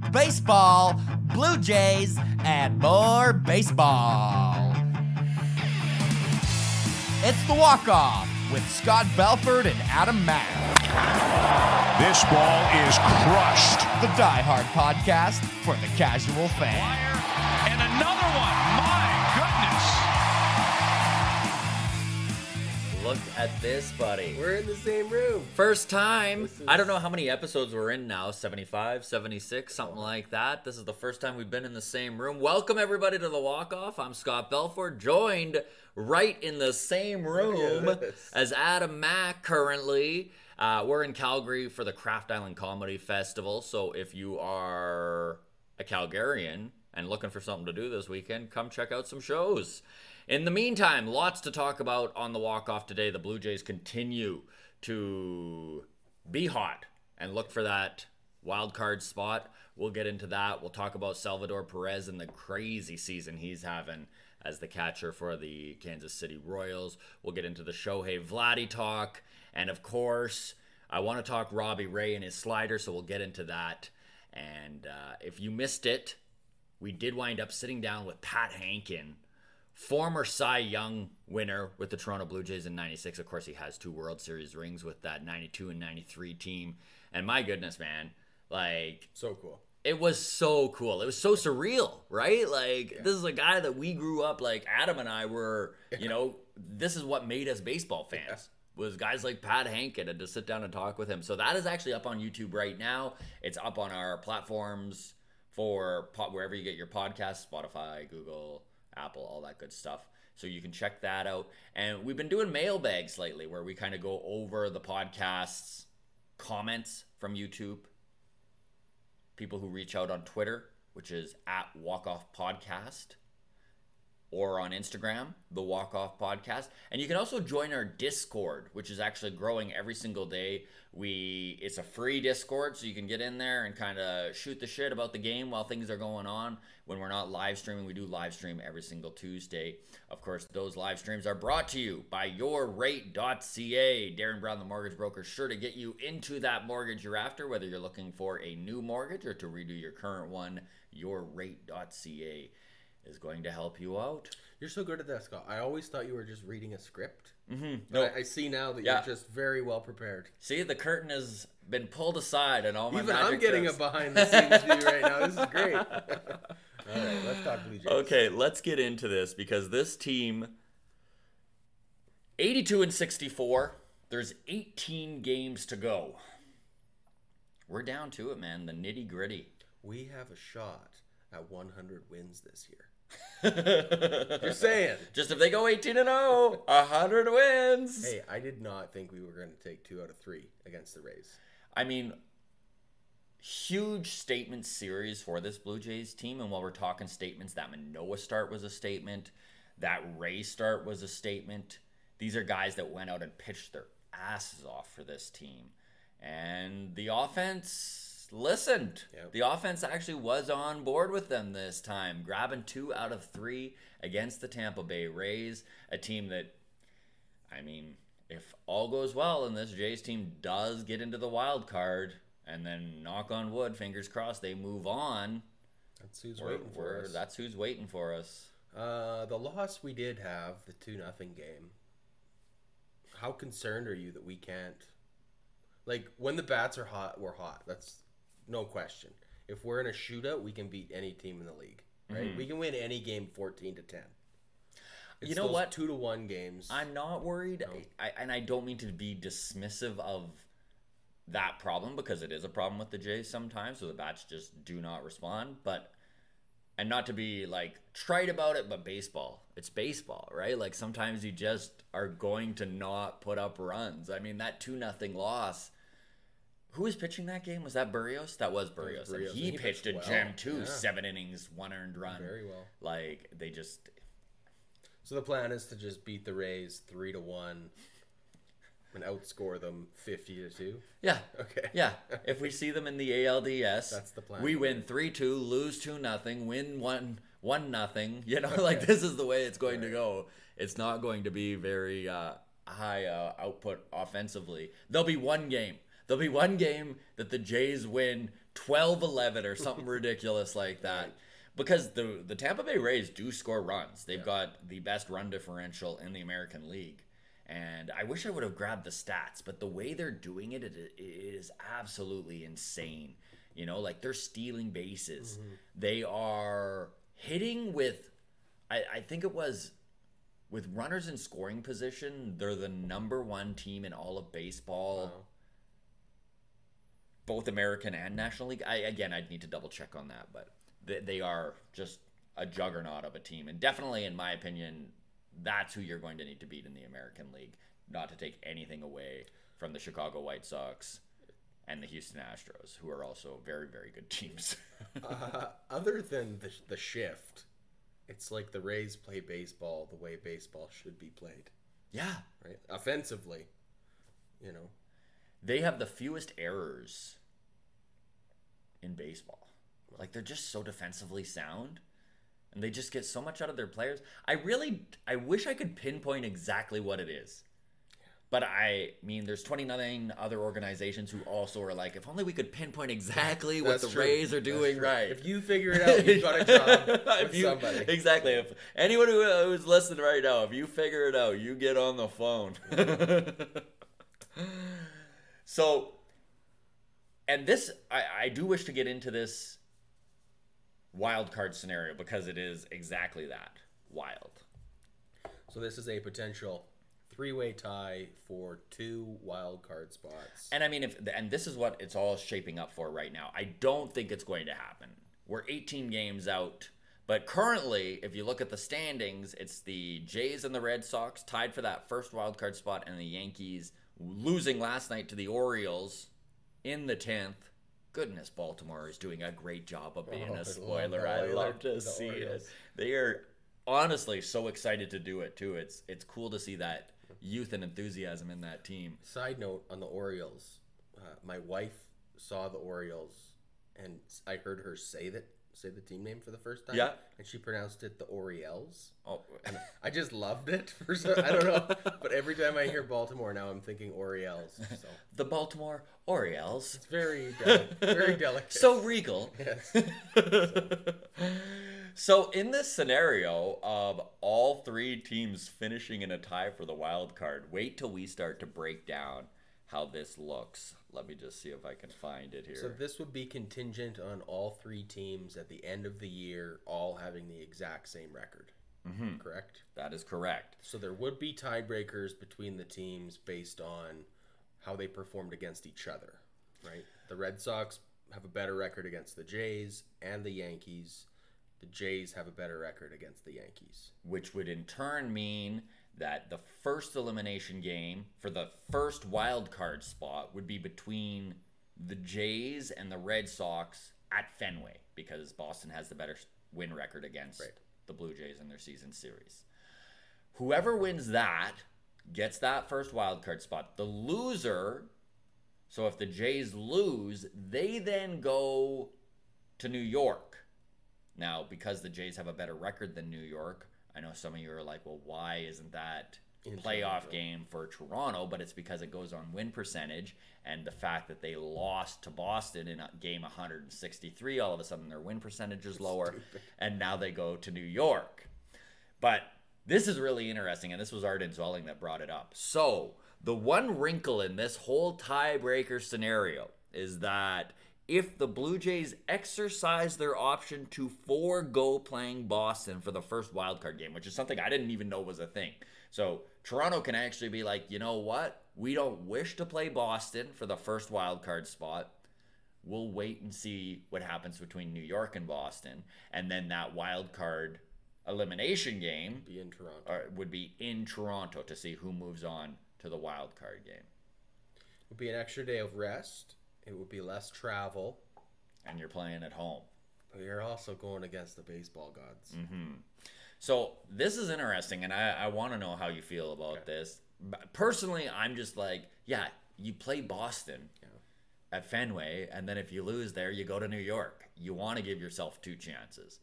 baseball, Blue Jays, and more baseball. It's The Walk-Off with Scott Belford and Adam Mack. This ball is crushed. The Die Hard podcast for the casual fan. And another one. My goodness. Look at this, buddy. We're in the same room. First time. I don't know how many episodes we're in now. 75, 76, something like that. This is the first time we've been in the same room. Welcome, everybody, to The Walk-Off. I'm Scott Belford, joined right in the same room as Adam Mack currently. We're in Calgary for the Craft Island Comedy Festival. So if you are a Calgarian and looking for something to do this weekend, come check out some shows. In the meantime, lots to talk about on the walk-off today. The Blue Jays continue to be hot and look for that wild card spot. We'll get into that. We'll talk about Salvador Perez and the crazy season he's having as the catcher for the Kansas City Royals. We'll get into the Shohei Vladdy talk. And of course, I want to talk Robbie Ray and his slider, so we'll get into that. And if you missed it, we did wind up sitting down with Pat Hankin, former Cy Young winner with the Toronto Blue Jays in 96. Of course, he has 2 World Series rings with that 92 and 93 team. And my goodness, man, like... So cool. It was so cool. It was so surreal, right? Like, This is a guy that we grew up, like, Adam and I were, you know, this is what made us baseball fans. Was guys like Pat Hankin, and to sit down and talk with him. So that is actually up on YouTube right now. It's up on our platforms for wherever you get your podcasts, Spotify, Google, Apple, all that good stuff. So you can check that out. And we've been doing mailbags lately where we kind of go over the podcast's comments from YouTube. People who reach out on Twitter, which is @WalkOffPodcast. Or on Instagram, The Walk-Off Podcast. And you can also join our Discord, which is actually growing every single day. It's a free Discord, so you can get in there and kind of shoot the shit about the game while things are going on. When we're not live streaming, we do live stream every single Tuesday. Of course, those live streams are brought to you by YourRate.ca. Darren Brown, the mortgage broker, sure to get you into that mortgage you're after, whether you're looking for a new mortgage or to redo your current one. YourRate.ca is going to help you out. You're so good at that, Scott. I always thought you were just reading a script. Mm-hmm. No, I see now that you're just very well prepared. See, the curtain has been pulled aside and all my Even magic I'm getting tricks. a behind-the-scenes view right now. This is great. All right, let's talk Blue Jays. Okay, let's get into this because this team, 82 and 64, there's 18 games to go. We're down to it, man, the nitty-gritty. We have a shot at 100 wins this year. Just saying. Just if they go 18-0, 100 wins. Hey, I did not think we were going to take 2 out of 3 against the Rays. I mean, huge statement series for this Blue Jays team. And while we're talking statements, that Manoah start was a statement. That Ray start was a statement. These are guys that went out and pitched their asses off for this team. And the offense listened. Yep. The offense actually was on board with them this time, grabbing 2 out of 3 against the Tampa Bay Rays, a team that, I mean, if all goes well and this Jays team does get into the wild card, and then knock on wood, fingers crossed, they move on. That's who's waiting for us. That's who's waiting for us. The loss we did have, the 2-0 game, how concerned are you that we can't... Like, when the bats are hot, we're hot. That's no question. If we're in a shootout, we can beat any team in the league, right? Mm-hmm. We can win any game 14-10. You know what? 2-1 games. I'm not worried, no. and I don't mean to be dismissive of that problem because it is a problem with the Jays sometimes, so the bats just do not respond. And not to be like trite about it, but baseball. It's baseball, right? Like sometimes you just are going to not put up runs. I mean, that 2-0 loss. Who was pitching that game? Was that Berrios? That was Berrios. And he pitched a gem too. Yeah. 7 innings, 1 earned run. Very well. Like they just. So the plan is to just beat the Rays 3-1 and outscore them 50-2. Yeah. Okay. Yeah. If we see them in the ALDS, that's the plan. We win 3-2, lose 2-0, win 1-0. You know, like this is the way it's going to go. It's not going to be very high output offensively. There'll be one game. There'll be one game that the Jays win 12-11 or something ridiculous like that. Right. Because the Tampa Bay Rays do score runs. They've got the best run differential in the American League. And I wish I would have grabbed the stats, but the way they're doing it, it is absolutely insane. You know, like they're stealing bases. Mm-hmm. They are hitting with, I think it was, with runners in scoring position, they're the number one team in all of baseball. Wow. Both American and National League. I'd need to double check on that, but they are just a juggernaut of a team. And definitely, in my opinion, that's who you're going to need to beat in the American League. Not to take anything away from the Chicago White Sox and the Houston Astros, who are also very, very good teams. Other than the shift, it's like the Rays play baseball the way baseball should be played. Yeah. Right? Offensively, you know. They have the fewest errors in baseball. Like, they're just so defensively sound. And they just get so much out of their players. I wish I could pinpoint exactly what it is. But I mean, there's 29 other organizations who also are like, if only we could pinpoint exactly what the Rays are doing right. If you figure it out, you've got a job with somebody. Exactly. If anyone who's listening right now, if you figure it out, you get on the phone. So, and this, I do wish to get into this wild card scenario because it is exactly that, wild. So this is a potential three-way tie for 2 wild card spots. And I mean, and this is what it's all shaping up for right now. I don't think it's going to happen. We're 18 games out, but currently, if you look at the standings, it's the Jays and the Red Sox tied for that first wild card spot, and the Yankees losing last night to the Orioles in the 10th. Goodness, Baltimore is doing a great job of being a spoiler. I love to see it. They are honestly so excited to do it too. It's cool to see that youth and enthusiasm in that team. Side note on the Orioles, my wife saw the Orioles, and I heard her say the team name for the first time. Yeah, and she pronounced it the Orioles. Oh, and I just loved it. I don't know, but every time I hear Baltimore now, I'm thinking Orioles. So. The Baltimore Orioles. It's very delicate. So regal. Yes. So in this scenario of all 3 teams finishing in a tie for the wild card, wait till we start to break down how this looks. Let me just see if I can find it here. So this would be contingent on all 3 teams at the end of the year all having the exact same record. Mm-hmm. Correct? That is correct. So there would be tiebreakers between the teams based on how they performed against each other, right? The Red Sox have a better record against the Jays and the Yankees. The Jays have a better record against the Yankees. Which would in turn mean that the first elimination game for the first wild card spot would be between the Jays and the Red Sox at Fenway, because Boston has the better win record against the Blue Jays in their season series. Whoever wins that gets that first wild card spot. The loser, so if the Jays lose, they then go to New York. Now, because the Jays have a better record than New York, I know some of you are like, well, why isn't that playoff game for Toronto? But it's because it goes on win percentage, and the fact that they lost to Boston in game 163, all of a sudden their win percentage is lower, and now they go to New York. But this is really interesting, and this was Arden Zwelling that brought it up. So the one wrinkle in this whole tiebreaker scenario is that if the Blue Jays exercise their option to forego playing Boston for the first wildcard game, which is something I didn't even know was a thing. So Toronto can actually be like, you know what? We don't wish to play Boston for the first wildcard spot. We'll wait and see what happens between New York and Boston. And then that wildcard elimination game would be in Toronto to see who moves on to the wildcard game. It would be an extra day of rest. It would be less travel. And you're playing at home. But you're also going against the baseball gods. Mm-hmm. So this is interesting, and I want to know how you feel about this. Personally, I'm just like, yeah, you play Boston at Fenway, and then if you lose there, you go to New York. You want to give yourself 2 chances.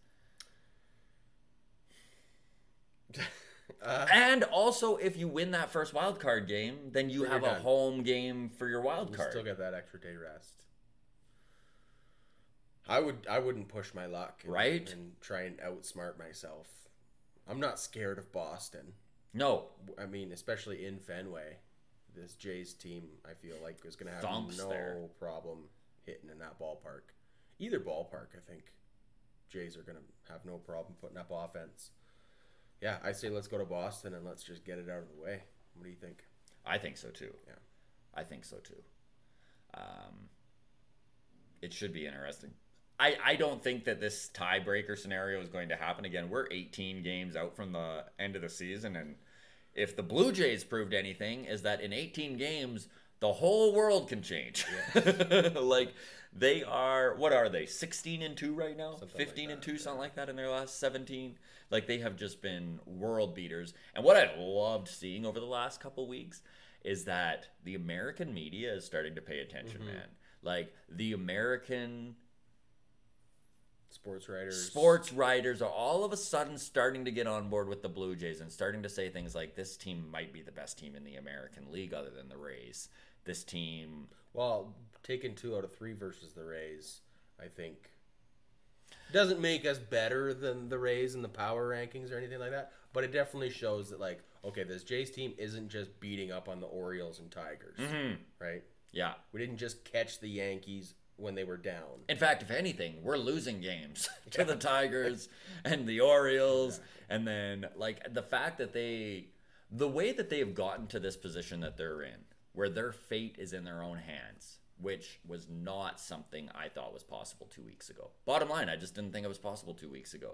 And also, if you win that first wild card game, then you have a home game for your wild card. You still get that extra day rest. I wouldn't push my luck, Right? and try and outsmart myself. I'm not scared of Boston. No. I mean, especially in Fenway, this Jays team, I feel like, is going to have Thumps no there. problem hitting in that ballpark. Either ballpark, I think Jays are going to have no problem putting up offense. Yeah, I say let's go to Boston and let's just get it out of the way. What do you think? I think so too. Yeah. I think so too. It should be interesting. I don't think that this tiebreaker scenario is going to happen again. We're 18 games out from the end of the season, and if the Blue Jays proved anything, is that in 18 games, the whole world can change. Yeah. Like, they are, what are they, 16-2 right now? 15-2, something like that in their last 17. Like, they have just been world beaters. And what I loved seeing over the last couple weeks is that the American media is starting to pay attention, man. Like, the American sports writers are all of a sudden starting to get on board with the Blue Jays and starting to say things like, this team might be the best team in the American League other than the Rays. This team... Well, taking 2 out of 3 versus the Rays, I think, doesn't make us better than the Rays in the power rankings or anything like that, but it definitely shows that, like, okay, this Jays team isn't just beating up on the Orioles and Tigers, right? Yeah. We didn't just catch the Yankees when they were down. In fact, if anything, we're losing games to the Tigers and the Orioles. And then, like, the fact that the way that they have gotten to this position that they're in, where their fate is in their own hands, which was not something I thought was possible 2 weeks ago. Bottom line, I just didn't think it was possible 2 weeks ago.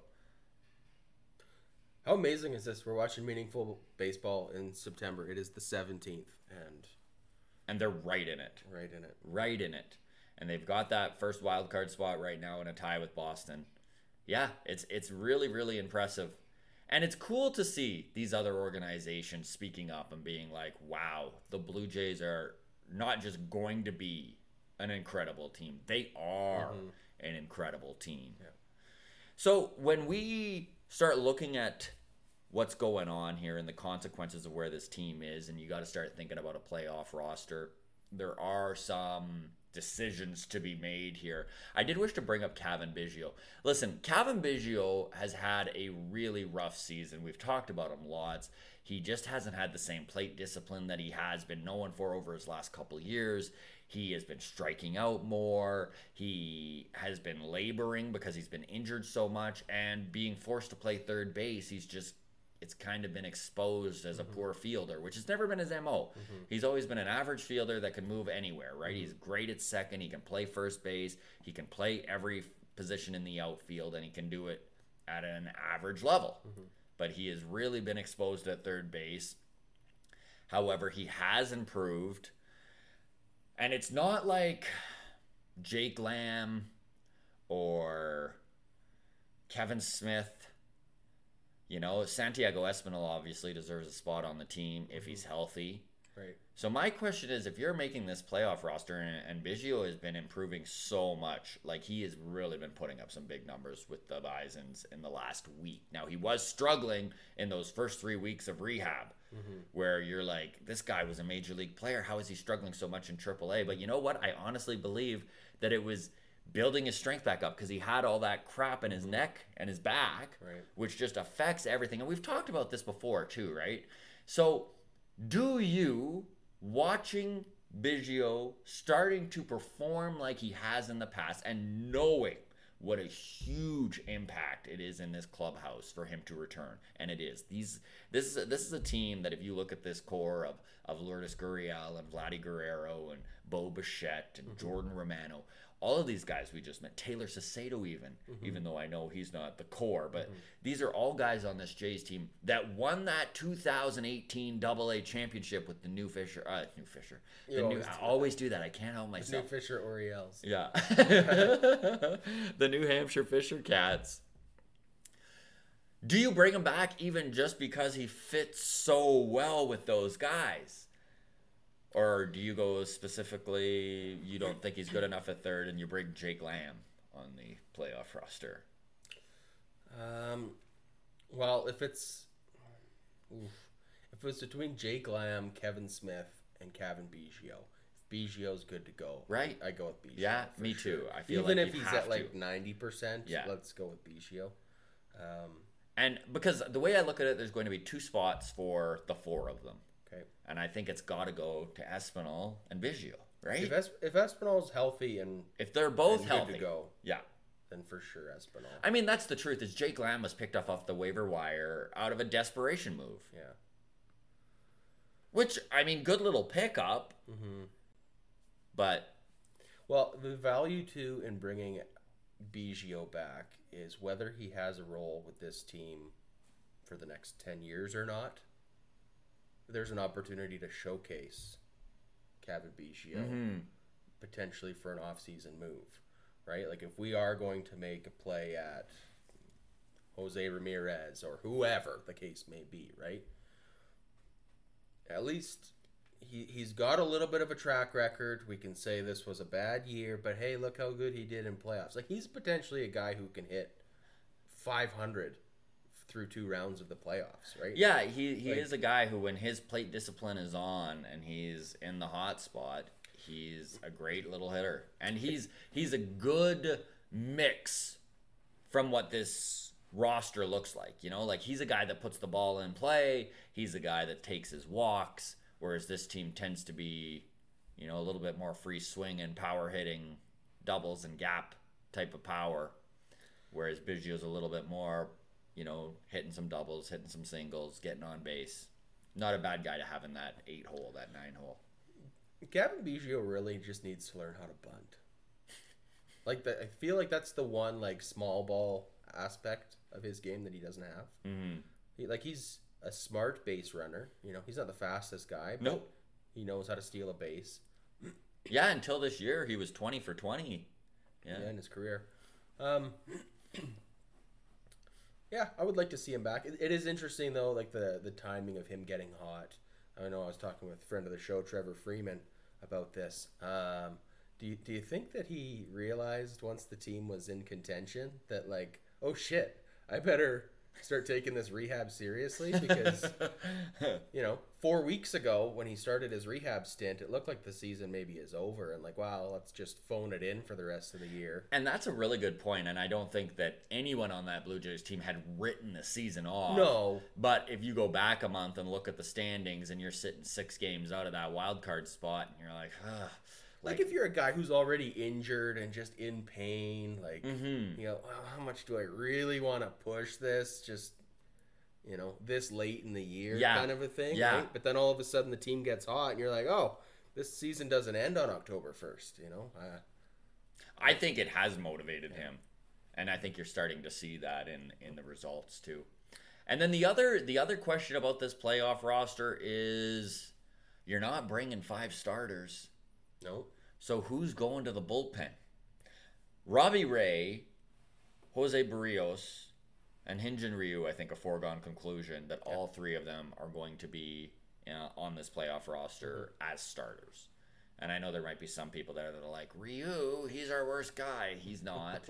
How amazing is this? We're watching meaningful baseball in September. It is the 17th, and they're right in it. Right in it. And they've got that first wild card spot right now in a tie with Boston. Yeah, it's really, really impressive. And it's cool to see these other organizations speaking up and being like, wow, the Blue Jays are not just going to be an incredible team. They are an incredible team. Yeah. So when we start looking at what's going on here and the consequences of where this team is, and you got to start thinking about a playoff roster, there are some decisions to be made here. I did wish to bring up Cavan Biggio. Listen, Cavan Biggio has had a really rough season. We've talked about him lots. He just hasn't had the same plate discipline that he has been known for over his last couple of years. He has been striking out more. He has been laboring because he's been injured so much, and being forced to play third base, it's kind of been exposed as a poor fielder, which has never been his MO. He's always been an average fielder that can move anywhere, right? He's great at second. He can play first base. He can play every position in the outfield, and he can do it at an average level. But he has really been exposed at third base. However, he has improved. And it's not like Jake Lamb or Kevin Smith. You know, Santiago Espinal obviously deserves a spot on the team if he's healthy. Right. So my question is, if you're making this playoff roster, and Biggio has been improving so much, like he has really been putting up some big numbers with the Bisons in the last week. Now, he was struggling in those first 3 weeks of rehab, where you're like, this guy was a major league player. How is he struggling so much in AAA? But you know what? I honestly believe that it was building his strength back up, because he had all that crap in his neck and his back, which just affects everything. And we've talked about this before too, right? So do you, watching Biggio starting to perform like he has in the past and knowing what a huge impact it is in this clubhouse for him to return, and it is. This is a team that, if you look at this core of Lourdes Gurriel and Vladdy Guerrero and Bo Bichette and Jordan Romano, all of these guys we just met, Taylor Sacedo even though I know he's not the core, but these are all guys on this Jays team that won that 2018 AA championship with the New Fisher. I always do that. I can't help myself. New Fisher Orioles. Yeah. The New Hampshire Fisher Cats. Do you bring him back even just because he fits so well with those guys? Or do you go specifically, you don't think he's good enough at third, and you bring Jake Lamb on the playoff roster? Well, if it's between Jake Lamb, Kevin Smith, and Cavan Biggio, if Biggio's good to go. Right. I go with Biggio. Yeah, for me sure. too. I feel even like if you he's have at like to. 90%, Yeah. let's go with Biggio. And because the way I look at it, there's going to be 2 spots for the 4 of them. Okay. And I think it's got to go to Espinal and Biggio, right? If Espinal's healthy and If they're both and healthy. good to go, Yeah. then for sure Espinal. I mean, that's the truth. Is Jake Lamb was picked off the waiver wire out of a desperation move. Yeah. Which, I mean, good little pickup. Mm-hmm. But, Well, the value too in bringing Biggio back is whether he has a role with this team for the next 10 years or not. There's an opportunity to showcase Kevin Biggio potentially for an off-season move, right? Like if we are going to make a play at Jose Ramirez or whoever the case may be, right? At least he's got a little bit of a track record. We can say this was a bad year, but hey, look how good he did in playoffs. Like he's potentially a guy who can hit 500 through 2 rounds of the playoffs, right? yeah, he is a guy who, when his plate discipline is on and he's in the hot spot, he's a great little hitter. And he's a good mix from what this roster looks like. You know, like he's a guy that puts the ball in play. He's a guy that takes his walks, whereas this team tends to be, you know, a little bit more free swing and power hitting, doubles and gap type of power, whereas Biggio's a little bit more, you know, hitting some doubles, hitting some singles, getting on base. Not a bad guy to have in that 8-hole, that 9-hole. Gavin Biggio really just needs to learn how to bunt. Like I feel like that's the one like small ball aspect of his game that he doesn't have. Mm-hmm. He's a smart base runner. You know, he's not the fastest guy, but Nope. he knows how to steal a base. Yeah, until this year, he was 20 for 20. Yeah, in his career. Yeah, I would like to see him back. It is interesting though, like the timing of him getting hot. I know I was talking with a friend of the show, Trevor Freeman, about this. Do you think that he realized once the team was in contention that like, oh shit, I better start taking this rehab seriously because, you know, 4 weeks ago when he started his rehab stint, it looked like the season maybe is over and like, wow, let's just phone it in for the rest of the year. And that's a really good point, and I don't think that anyone on that Blue Jays team had written the season off. No. But if you go back a month and look at the standings and you're sitting 6 games out of that wild card spot and you're like, ugh. Like if you're a guy who's already injured and just in pain, like, you know, how much do I really want to push this? Just, you know, this late in the year kind of a thing, right? But then all of a sudden the team gets hot and you're like, oh, this season doesn't end on October 1st, you know? I think it has motivated him, and I think you're starting to see that in the results too. And then the other question about this playoff roster is you're not bringing 5 starters. No. So who's going to the bullpen? Robbie Ray, Jose Barrios, and Hyun-Jin Ryu, I think a foregone conclusion that all 3 of them are going to be on this playoff roster as starters. And I know there might be some people there that are like, Ryu, he's our worst guy. He's not.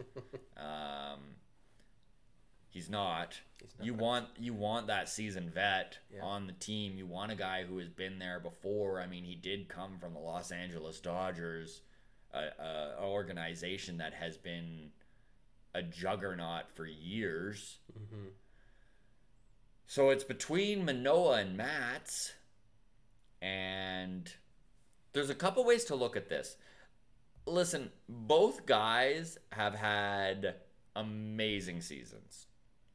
He's not. You want that seasoned vet on the team. You want a guy who has been there before. I mean, he did come from the Los Angeles Dodgers, an organization that has been a juggernaut for years. Mm-hmm. So it's between Manoah and Matz, and there's a couple ways to look at this. Listen, both guys have had amazing seasons.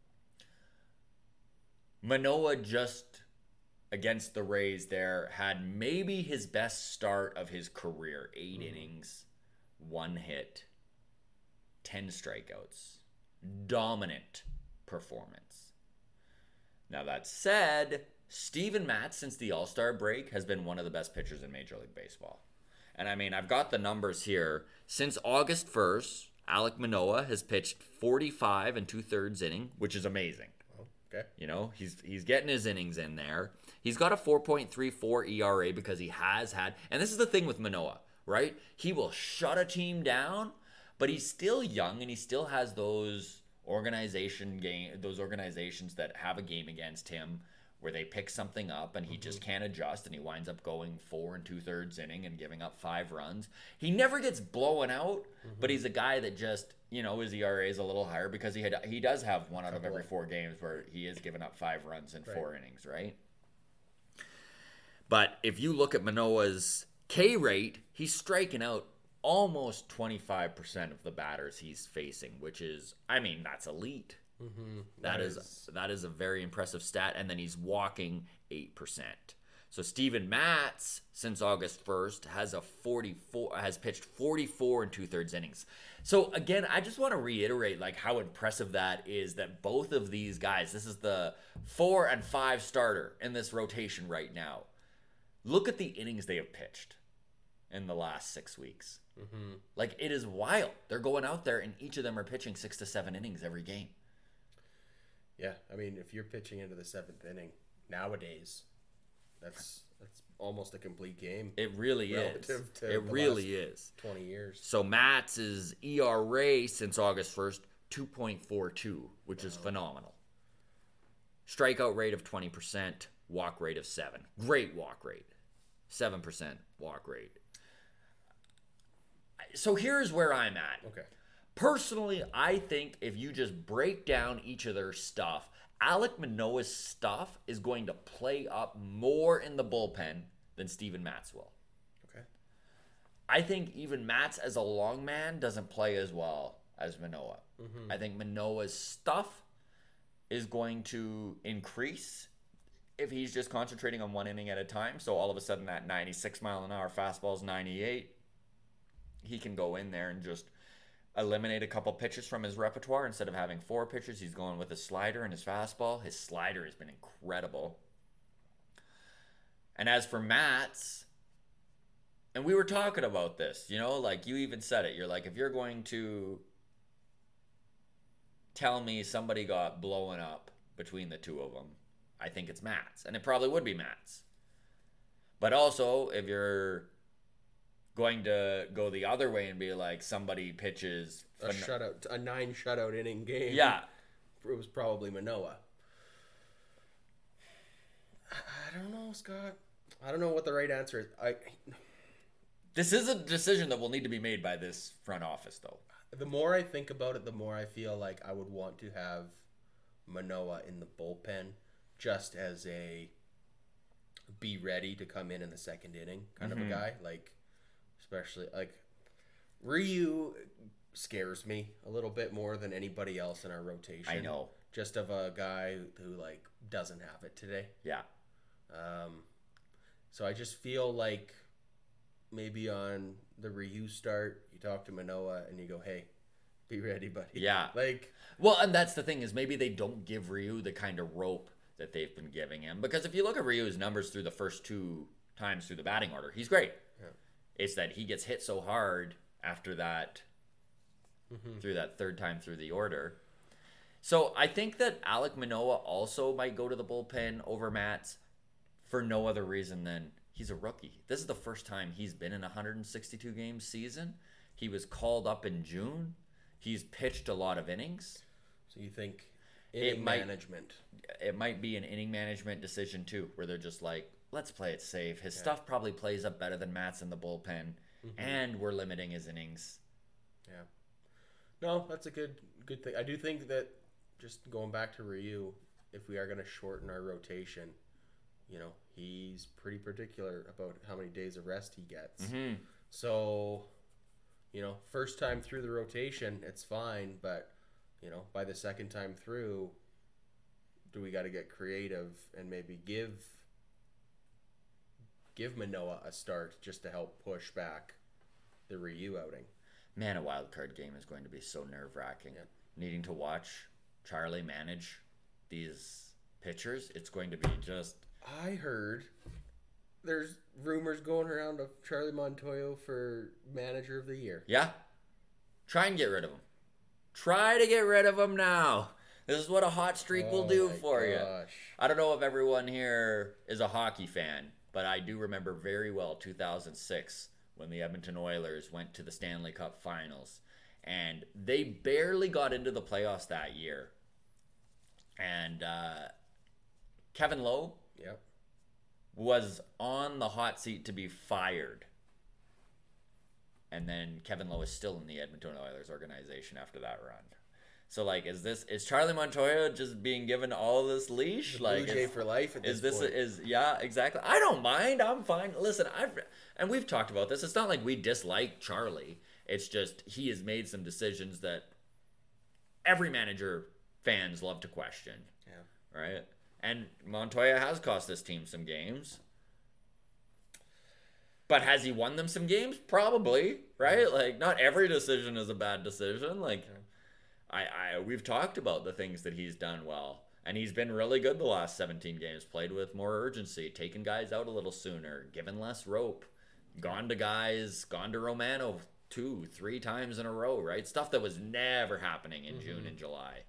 Manoah just against the Rays there had maybe his best start of his career. 8 innings, 1 hit, 10 strikeouts. Dominant performance. Now that said, Steven Matz since the All-Star break has been one of the best pitchers in Major League Baseball. And I mean, I've got the numbers here. Since August 1st, Alek Manoah has pitched 45 2/3 inning, which is amazing. Okay. You know, he's getting his innings in there. He's got a 4.34 ERA because he has had, and this is the thing with Manoah, right? He will shut a team down, but he's still young and he still has those organizations that have a game against him where they pick something up and he just can't adjust and he winds up going 4 2/3 inning and giving up 5 runs. He never gets blown out, but he's a guy that just, his ERA is a little higher because he does have 1 out of every 4 games where he is giving up 5 runs in 4 innings, right? But if you look at Manoah's K rate, he's striking out almost 25% of the batters he's facing, which is, that's elite. That is a very impressive stat. And then he's walking 8%. So Steven Matz, since August 1st, has pitched 44 2/3 innings. So again, I just want to reiterate how impressive that is, that both of these guys, this is the 4 and 5 starter in this rotation right now. Look at the innings they have pitched in the last 6 weeks. It is wild. They're going out there and each of them are pitching 6 to 7 innings every game. Yeah, if you're pitching into the 7th inning nowadays, that's almost a complete game. It really is. It really is. 20 years. So Matz's ERA since August 1st, 2.42, which is phenomenal. Strikeout rate of 20%, walk rate of 7. Great walk rate. 7% walk rate. So here's where I'm at. Okay. Personally, I think if you just break down each of their stuff, Alek Manoah's stuff is going to play up more in the bullpen than Steven Matz will. Okay. I think even Matz as a long man doesn't play as well as Manoah. I think Manoah's stuff is going to increase if he's just concentrating on 1 inning at a time. So all of a sudden that 96-mile-an-hour fastball is 98. He can go in there and just eliminate a couple pitches from his repertoire. Instead of having 4 pitches, he's going with his slider and his fastball. His slider has been incredible. And as for Matz, and we were talking about this, you even said it. You're like, if you're going to tell me somebody got blown up between the two of them, I think it's Matz. And it probably would be Matz. But also, if you're going to go the other way and be like, somebody pitches a 9 shutout inning game. Yeah. It was probably Manoah. I don't know, Scott. I don't know what the right answer is. This is a decision that will need to be made by this front office, though. The more I think about it, the more I feel like I would want to have Manoah in the bullpen just as a be ready to come in the 2nd inning kind of a guy. Especially Ryu scares me a little bit more than anybody else in our rotation. I know. Just of a guy who doesn't have it today. Yeah. So I just feel like maybe on the Ryu start, you talk to Manoah and you go, "Hey, be ready, buddy." Yeah. Well, and that's the thing, is maybe they don't give Ryu the kind of rope that they've been giving him, because if you look at Ryu's numbers through the first 2 times through the batting order, he's great. Yeah. It's that he gets hit so hard after that, through that 3rd time through the order. So I think that Alek Manoah also might go to the bullpen over Matz for no other reason than he's a rookie. This is the first time he's been in a 162 game season. He was called up in June. He's pitched a lot of innings. So you think inning management? It might be an inning management decision too, where they're just like, let's play it safe. His stuff probably plays up better than Matt's in the bullpen, and we're limiting his innings. Yeah. No, that's a good thing. I do think that, just going back to Ryu, if we are going to shorten our rotation, he's pretty particular about how many days of rest he gets. So, first time through the rotation, it's fine, but, by the 2nd time through, do we got to get creative and maybe give Manoah a start just to help push back the Ryu outing? Man, a wild card game is going to be so nerve-wracking. Yeah. Needing to watch Charlie manage these pitchers, it's going to be just... I heard there's rumors going around of Charlie Montoyo for manager of the year. Yeah. Try and get rid of him. Try to get rid of him now. This is what a hot streak will do for you. I don't know if everyone here is a hockey fan, but I do remember very well 2006 when the Edmonton Oilers went to the Stanley Cup Finals. And they barely got into the playoffs that year. And Kevin Lowe Yep. was on the hot seat to be fired. And then Kevin Lowe is still in the Edmonton Oilers organization after that run. So, like, is Charlie Montoya just being given all this leash? The like, Blue Jay for life at this point. Yeah, exactly. I don't mind. I'm fine. Listen, and we've talked about this. It's not like we dislike Charlie. It's just he has made some decisions that every manager fans love to question. Yeah. Right? And Montoya has cost this team some games. But has he won them some games? Probably, right? Like, not every decision is a bad decision. Like, we've talked about the things that he's done well. And he's been really good the last 17 games. Played with more urgency, taken guys out a little sooner, given less rope, gone to Romano 2-3 times in a row, right? Stuff that was never happening in June and July.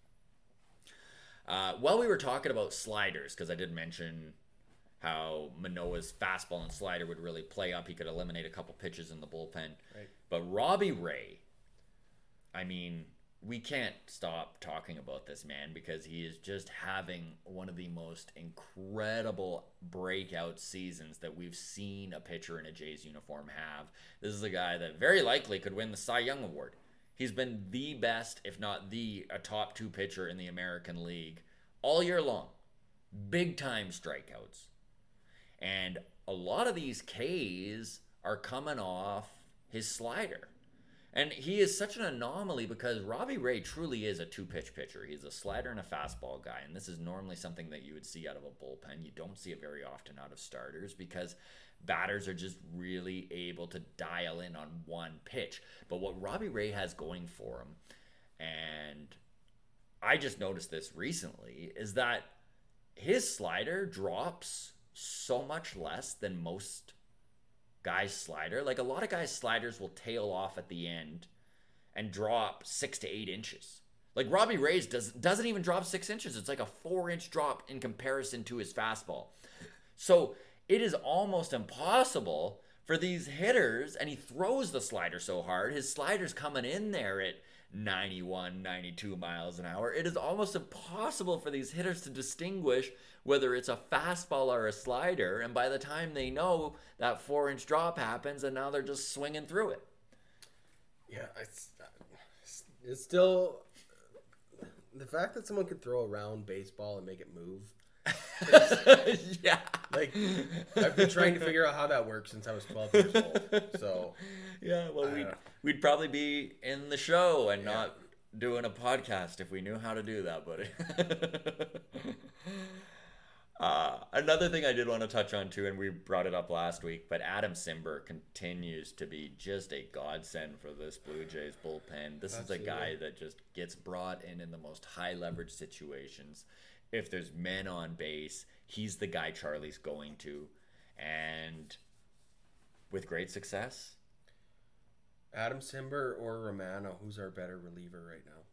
While we were talking about sliders, because I did mention how Manoah's fastball and slider would really play up. He could eliminate a couple pitches in the bullpen. Right. But Robbie Ray, I mean, we can't stop talking about this man because he is just having one of the most incredible breakout seasons that we've seen a pitcher in a Jays uniform have. This is a guy that very likely could win the Cy Young Award. He's been the best, if not a top 2 pitcher in the American League all year long. Big time strikeouts. And a lot of these Ks are coming off his slider. And he is such an anomaly because Robbie Ray truly is a 2-pitch pitcher. He's a slider and a fastball guy. And this is normally something that you would see out of a bullpen. You don't see it very often out of starters because batters are just really able to dial in on one pitch. But what Robbie Ray has going for him, and I just noticed this recently, is that his slider drops so much less than most guys' slider. Like, a lot of guys' sliders will tail off at the end and drop 6 to 8 inches. Like, Robbie Ray's doesn't even drop 6 inches. It's like a 4-inch drop in comparison to his fastball. So it is almost impossible for these hitters, and he throws the slider so hard, his slider's coming in there at 91, 92 miles an hour. It is almost impossible for these hitters to distinguish whether it's a fastball or a slider, and by the time they know, that 4-inch drop happens, and now they're just swinging through it. Yeah, it's still the fact that someone could throw a round baseball and make it move. Yeah, like, I've been trying to figure out how that works since I was 12 years old. So yeah, well, we'd probably be in the show and not doing a podcast if we knew how to do that, buddy. Another thing I did want to touch on too, and we brought it up last week, but Adam Cimber continues to be just a godsend for this Blue Jays bullpen. This is a guy that just gets brought in the most high leverage situations. If there's men on base, he's the guy Charlie's going to, and with great success. Adam Cimber or Romano, who's our better reliever right now?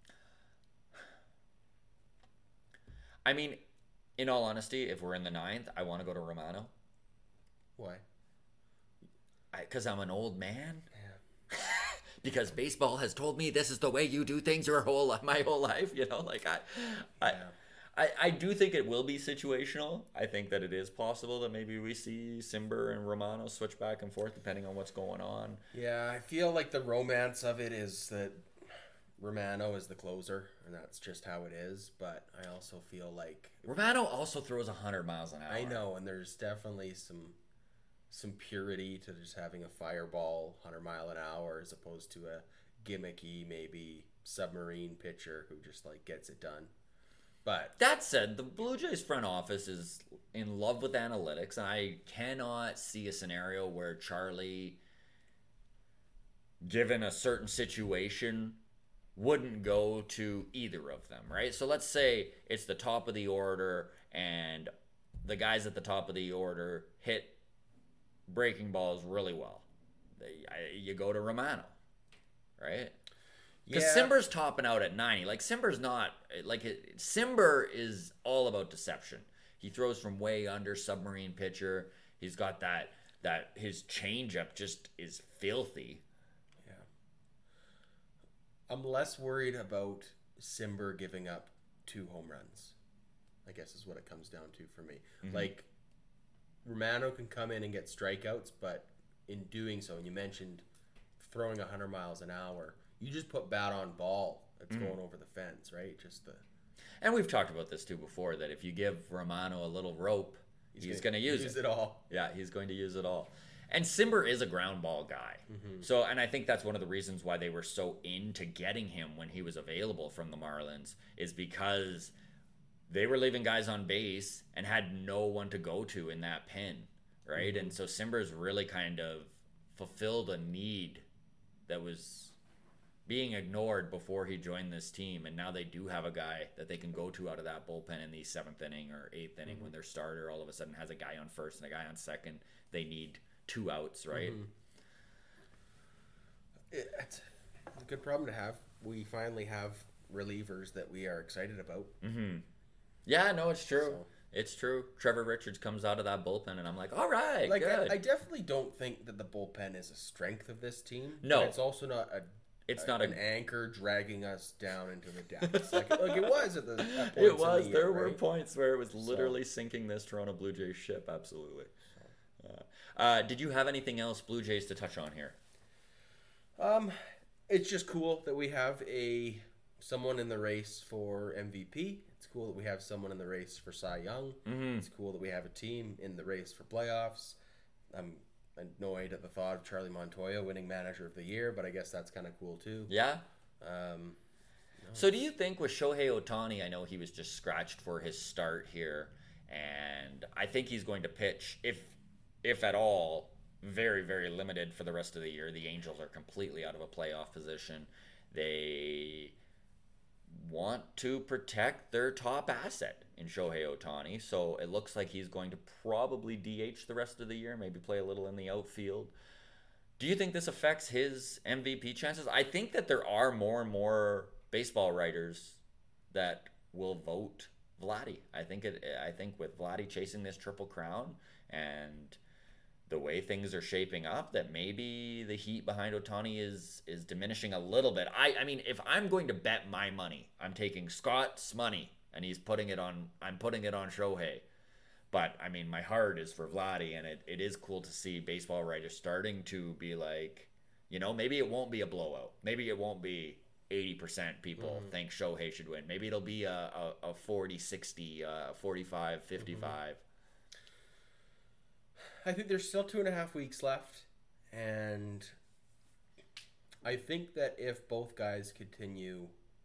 I mean, in all honesty, if we're in the 9th, I want to go to Romano. Why? Because I'm an old man. Yeah. Because baseball has told me this is the way you do things my whole life. You know, like I do think it will be situational. I think that it is possible that maybe we see Cimber and Romano switch back and forth depending on what's going on. Yeah, I feel like the romance of it is that Romano is the closer, and that's just how it is. But I also feel like Romano also throws 100 miles an hour. I know, and there's definitely some purity to just having a fireball 100 mile an hour as opposed to a gimmicky, maybe submarine pitcher who just like gets it done. But that said, the Blue Jays front office is in love with analytics, and I cannot see a scenario where Charlie, given a certain situation, wouldn't go to either of them, right? So let's say it's the top of the order, and the guys at the top of the order hit breaking balls really well. You go to Romano, right? Because Cimber's topping out at 90. Like, Cimber's not... Like, Cimber is all about deception. He throws from way under, submarine pitcher. He's got that his changeup just is filthy. Yeah. I'm less worried about Cimber giving up 2 home runs. I guess is what it comes down to for me. Like, Romano can come in and get strikeouts, but in doing so, and you mentioned throwing 100 miles an hour, you just put bat on ball that's going over the fence, right? And we've talked about this too before, that if you give Romano a little rope, he's going to use it all. Yeah, he's going to use it all. And Cimber is a ground ball guy. So, and I think that's one of the reasons why they were so into getting him when he was available from the Marlins, is because they were leaving guys on base and had no one to go to in that pen, right? And so Cimber's really kind of fulfilled a need that was being ignored before he joined this team, and now they do have a guy that they can go to out of that bullpen in the 7th inning or 8th inning when their starter all of a sudden has a guy on first and a guy on second. They need 2 outs, right? It's a good problem to have. We finally have relievers that we are excited about. Yeah, no, it's true. It's true. Trevor Richards comes out of that bullpen, and I'm like, all right, Like, good. I definitely don't think that the bullpen is a strength of this team. No. But it's also not an anchor dragging us down into the depths. like it was at points It was. in the year, There were right? points where it was literally sinking this Toronto Blue Jays ship. Absolutely. Did you have anything else Blue Jays to touch on here? It's just cool that we have someone in the race for MVP. It's cool that we have someone in the race for Cy Young. It's cool that we have a team in the race for playoffs. I'm annoyed at the thought of Charlie Montoya winning Manager of the Year, but I guess that's kind of cool too. Yeah. So do you think with Shohei Ohtani, I know he was just scratched for his start here, and I think he's going to pitch, if at all, very, very limited for the rest of the year. The Angels are completely out of a playoff position. They want to protect their top asset in Shohei Ohtani, so it looks like he's going to probably DH the rest of the year, maybe play a little in the outfield. Do you think this affects his MVP chances? I think that there are more and more baseball writers that will vote Vladdy. I think with Vladdy chasing this Triple Crown and the way things are shaping up, that maybe the heat behind Ohtani is diminishing a little bit. I mean, if I'm going to bet my money, I'm taking Scott's money and I'm putting it on Shohei. But I mean, my heart is for Vladdy, and it is cool to see baseball writers starting to be like, maybe it won't be a blowout. Maybe it won't be 80% people think Shohei should win. Maybe it'll be a 40-60, 45-55. I think there's still 2.5 weeks left, and I think that if both guys continue,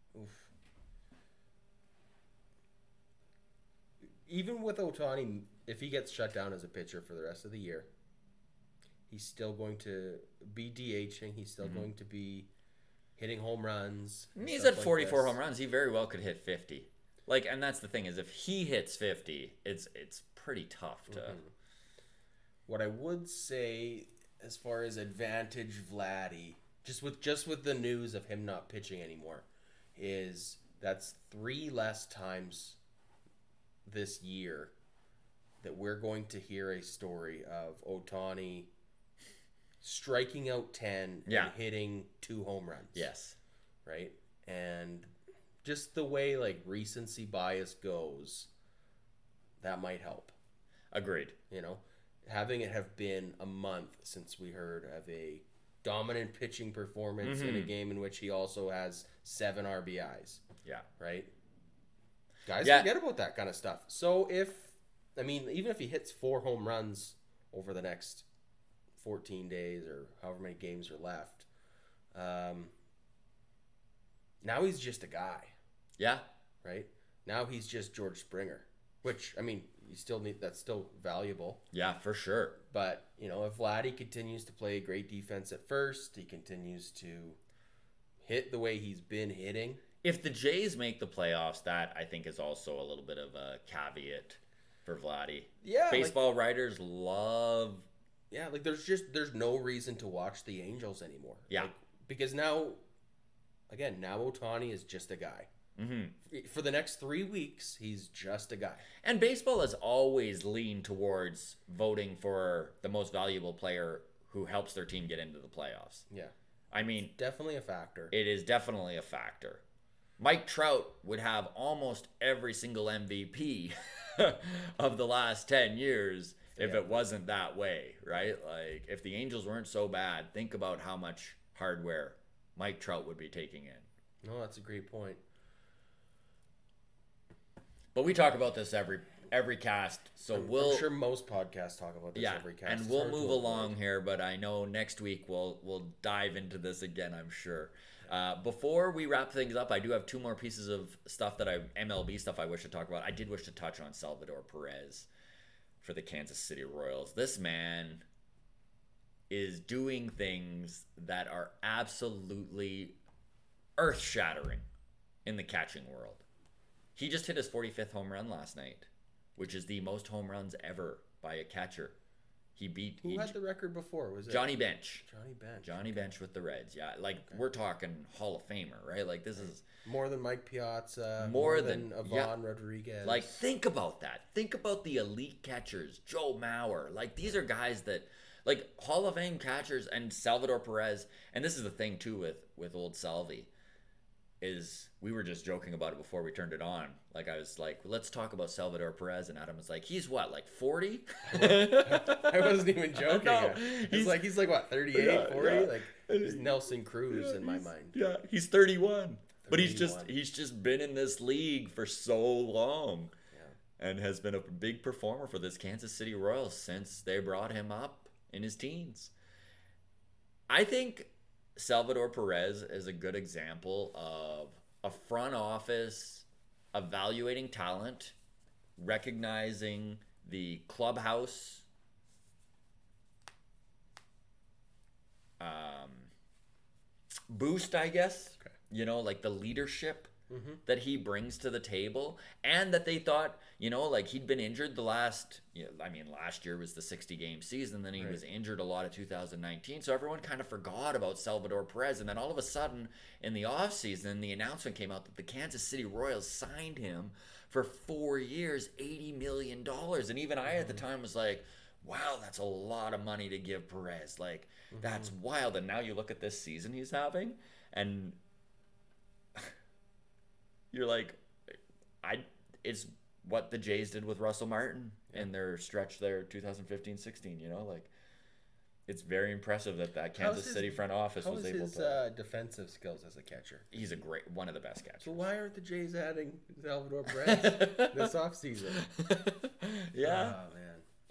even with Ohtani, if he gets shut down as a pitcher for the rest of the year, he's still going to be DHing. He's still going to be hitting home runs. He's at 44 home runs. He very well could hit 50. And that's the thing, is if he hits 50, it's pretty tough to. What I would say, as far as advantage Vladdy, just with the news of him not pitching anymore, is that's 3 less times this year that we're going to hear a story of Ohtani striking out 10 and hitting 2 home runs. Yes. Right? And just the way recency bias goes, that might help. Agreed. Having it have been a month since we heard of a dominant pitching performance in a game in which he also has 7 RBIs. Yeah. Right? Guys forget about that kind of stuff. So even if he hits 4 home runs over the next 14 days or however many games are left, now he's just a guy. Yeah. Right? Now he's just George Springer, which, you still need, that's still valuable. Yeah, for sure. But, if Vladdy continues to play great defense at first, he continues to hit the way he's been hitting. If the Jays make the playoffs, that I think is also a little bit of a caveat for Vladdy. Yeah. Baseball writers love. Yeah, there's no reason to watch the Angels anymore. Yeah. Because now Ohtani is just a guy. For the next 3 weeks, he's just a guy. And baseball has always leaned towards voting for the most valuable player who helps their team get into the playoffs. Yeah. It's definitely a factor. It is definitely a factor. Mike Trout would have almost every single MVP of the last 10 years if it wasn't that way, right? Like, if the Angels weren't so bad, think about how much hardware Mike Trout would be taking in. No, that's a great point. But we talk about this every cast, so I'm sure most podcasts talk about this every cast. And we'll move along here, but I know next week we'll dive into this again, I'm sure. Before we wrap things up, I do have 2 more pieces of stuff MLB stuff I wish to talk about. I did wish to touch on Salvador Perez for the Kansas City Royals. This man is doing things that are absolutely earth-shattering in the catching world. He just hit his 45th home run last night, which is the most home runs ever by a catcher. Who had the record before? Was it Johnny Bench? Johnny Bench With the Reds. Yeah, we're talking Hall of Famer, right? Like, this is more than Mike Piazza, more than Ivan Rodriguez. Like, think about that. Think about the elite catchers, Joe Mauer. Like, these are guys that, like, Hall of Fame catchers, and Salvador Perez. And this is the thing too with old Salvi. Is we were just joking about it before we turned it on. Like, I was like, let's talk about Salvador Perez, and Adam was like, he's what, like 40? I wasn't even joking. No, he's like what, 38, 40? Yeah. Like, he's Nelson Cruz in my mind. Yeah, he's 31. But he's just been in this league for so long. Yeah. And has been a big performer for this Kansas City Royals since they brought him up in his teens. I think Salvador Perez is a good example of a front office evaluating talent, recognizing the clubhouse boost, I guess. Okay. You know, like the leadership that he brings to the table, and that they thought, you know, like he'd been injured the last, last year was the 60-game season, then he was injured a lot of 2019, so everyone kind of forgot about Salvador Perez, and then all of a sudden in the offseason, the announcement came out that the Kansas City Royals signed him for 4 years, $80 million, and even I at the time was like, wow, that's a lot of money to give Perez, like, that's wild. And now you look at this season he's having, and you're like, it's what the Jays did with Russell Martin in their stretch there, 2015-16. You know, like, it's very impressive that Kansas City front office was able to. How's his defensive skills as a catcher? He's one of the best catchers. So why aren't the Jays adding Salvador Perez this offseason? Yeah. Oh man.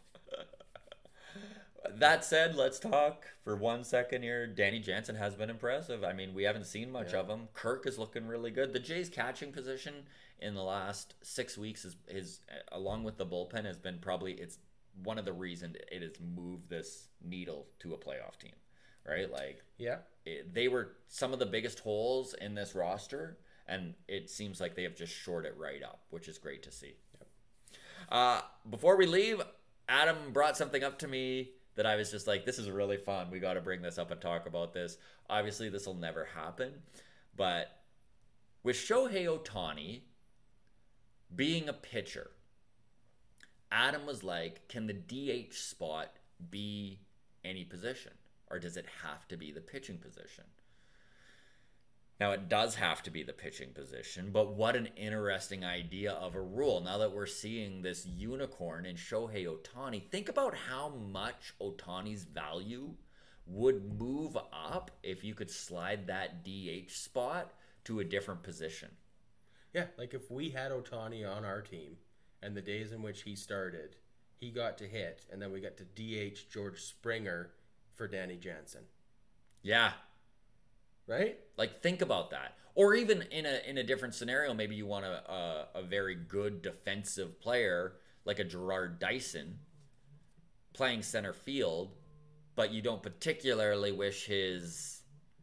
That said, let's talk for 1 second here. Danny Jansen has been impressive. I mean, we haven't seen much of him. Kirk is looking really good. The Jays' catching position in the last 6 weeks is along with the bullpen, has been it's one of the reasons it has moved this needle to a playoff team, right? Like, they were some of the biggest holes in this roster, and it seems like they have just shored it right up, which is great to see. Before we leave, Adam brought something up to me that I was just like, this is really fun. We got to bring this up and talk about this. Obviously, this will never happen. But with Shohei Ohtani being a pitcher, Adam was like, can the DH spot be any position? Or does it have to be the pitching position? Now, it does have to be the pitching position, but what an interesting idea of a rule. Now that we're seeing this unicorn in Shohei Ohtani, think about how much Ohtani's value would move up if you could slide that DH spot to a different position. Yeah, like if we had Ohtani on our team, and the days in which he started, he got to hit, and then we got to DH George Springer for Danny Jansen. Yeah. Right? Like, think about that. Or even in a different scenario, maybe you want a very good defensive player, like a Gerard Dyson, playing center field, but you don't wish his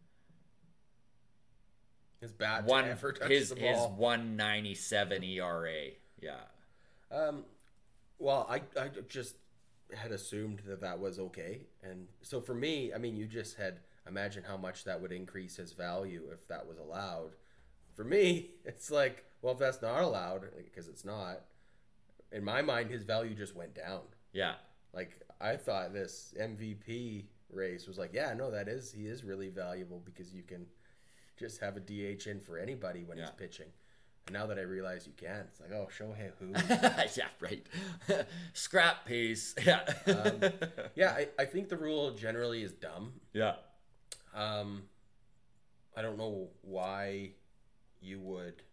bat to ever touch his the ball. His 197 ERA. Yeah. Well, I just had assumed that was okay. And so for me, I mean, you just had... Imagine how much that would increase his value if that was allowed. For me, it's like, well, if that's not allowed, because it's not, in my mind, his value just went down. Yeah. Like, I thought this MVP race was like, yeah, no, he is really valuable because you can just have a DH in for anybody when he's pitching. And now that I realize you can, it's like, oh, Shohei who? Yeah, right. Scrap piece. Yeah. I think the rule generally is dumb. Yeah. I don't know why you would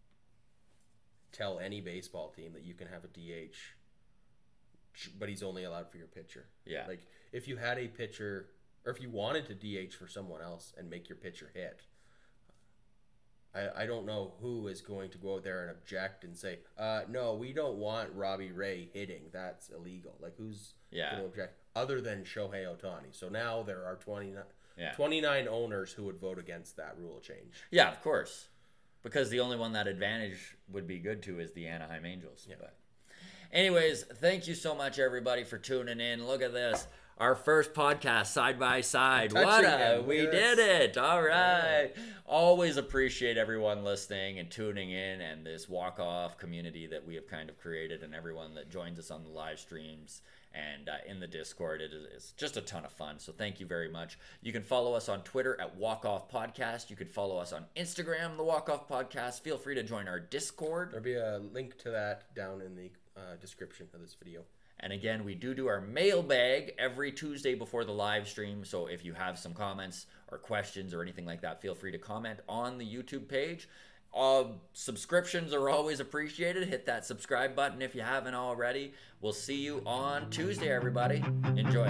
tell any baseball team that you can have a DH, but he's only allowed for your pitcher. Yeah. Like, if you had a pitcher, or if you wanted to DH for someone else and make your pitcher hit, I don't know who is going to go out there and object and say, no, we don't want Robbie Ray hitting. That's illegal. Like, who's going to object other than Shohei Ohtani? So now there are 29 owners who would vote against that rule change. Yeah, of course. Because the only one that advantage would be good to is the Anaheim Angels. Yeah. But anyways, thank you so much, everybody, for tuning in. Look at this. Our first podcast side by side. We did it. All right. Yeah. Always appreciate everyone listening and tuning in, and this walk-off community that we have kind of created, and everyone that joins us on the live streams and in the Discord. It's just a ton of fun. So thank you very much. You can follow us on Twitter at Walk Off Podcast. You can follow us on Instagram, the Walk Off Podcast. Feel free to join our Discord. There'll be a link to that down in the description of this video. And again, we do our mailbag every Tuesday before the live stream. So if you have some comments or questions or anything like that, feel free to comment on the YouTube page. Subscriptions are always appreciated. Hit that subscribe button if you haven't already. We'll see you on Tuesday, everybody. Enjoy.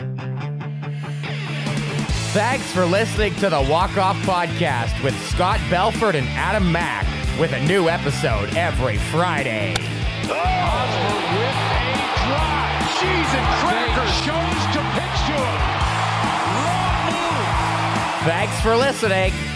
Thanks for listening to the Walk Off Podcast with Scott Belford and Adam Mack, with a new episode every Friday. Osborne with a drive. Cheese and crackers. Chose to pitch to him. Wrong move. Thanks for listening.